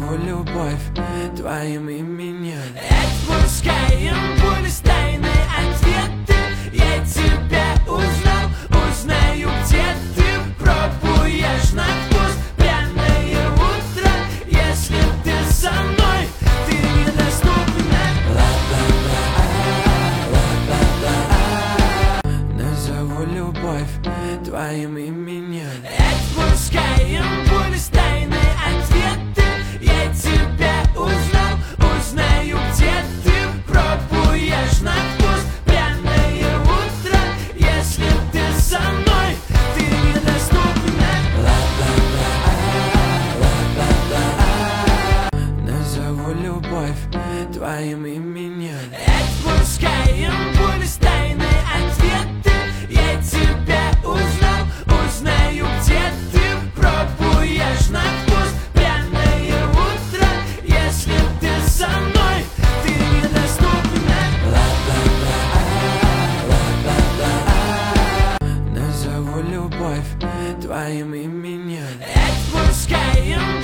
Назову любовь твоим именем. Отпускаем пули с тайны ответы. Я тебя узнал, узнаю, где ты. Пробуешь на вкус пряное утро. Если ты со мной, ты недоступна. Назову любовь твоим именем. Отпускаем пули с тайны ответы. Я тебя узнал, узнаю, где ты. Пробуешь на вкус пряное утро. Если ты со мной, ты недоступна. Назову любовь твоим именем. Отпускаем пули с тайны ответы. Я тебя узнал, узнаю, где ты. Пробуешь на вкус пряное утро. Если ты со мной, ты недоступна. Назову любовь твоим именем. Отпускаем